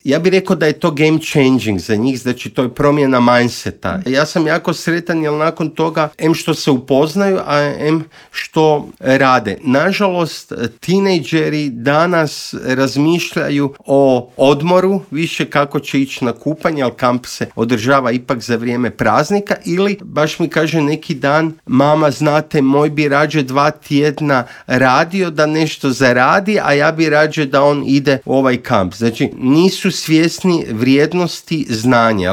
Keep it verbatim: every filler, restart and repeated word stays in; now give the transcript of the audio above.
ja bih rekao da je to game changing za njih, znači to je promjena mindseta. Ja sam jako sretan jer nakon toga em što se upoznaju, a em što rade. Nažalost, tinejdžeri danas razmišljaju o odmoru, više kako će ići na kupanje, ali kamp se održava ipak za vrijeme praznika, ili baš mi kaže neki dan, mama, znate, moj bi rađe dva tjedna radio da nešto zaradi, a ja bi rađe da on ide u ovaj kamp. Znači, nisu svjesni vrijednosti znanja.